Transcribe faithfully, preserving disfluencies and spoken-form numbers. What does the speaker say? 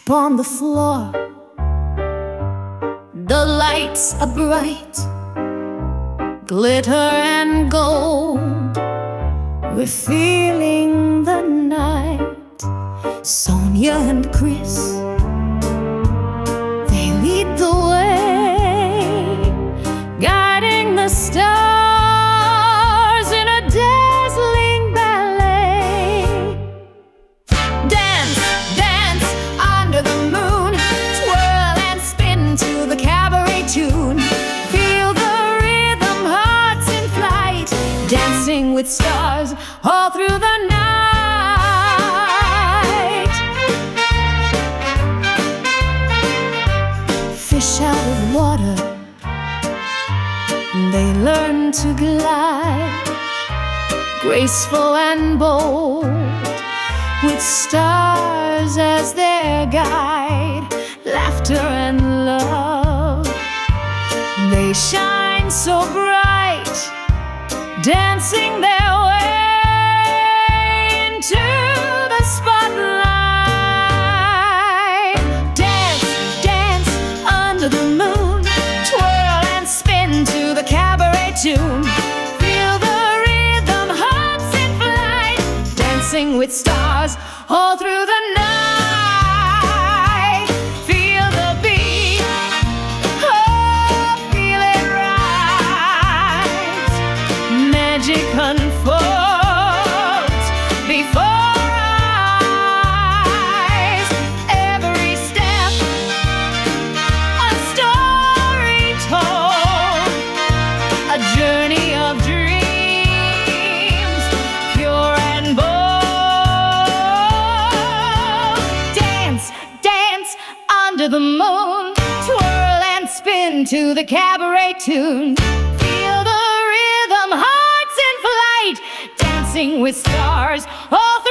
step on the floor. The lights are bright, glitter and gold. We're feeling the night. Sonia and Chris, they lead the way, guiding the stars in a dazzling ballet. Dance, dance under the moon, twirl and spin to the cabaret tune. Feel the rhythm, hearts in flight, dancing with stars all through the night. Fish out of water, they learn to glide, graceful and bold, with stars as their guide. Laughter and love, they shine so bright, dancing their way into the spotlight. Dance, dance under the moon, twirl and spin to the cabaret tune. Feel the rhythm, hearts in flight, dancing with stars all through the night. Feel the beat, oh, feel it rise. Magic unfolds before our eyes. Every step, a story told, a journey of dreams, pure and bold. Dance, dance under the moon, twirl and spin to the cabaret tune. Feel the rhythm, hearts in flight, dancing with stars all